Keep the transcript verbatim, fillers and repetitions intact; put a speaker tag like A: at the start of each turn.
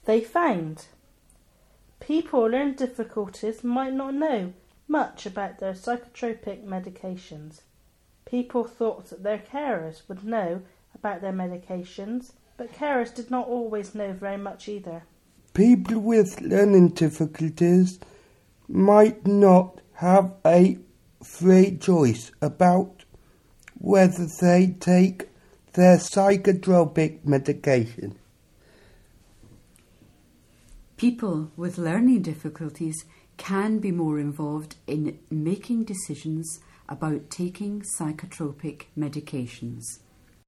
A: they found. People with learning difficulties might not know much about their psychotropic medications. People thought that their carers would know about their medications, but carers did not always know very much either.
B: People with learning difficulties might not have a free choice about whether they take their psychotropic medication.
C: People with learning difficulties can be more involved in making decisions about taking psychotropic medications.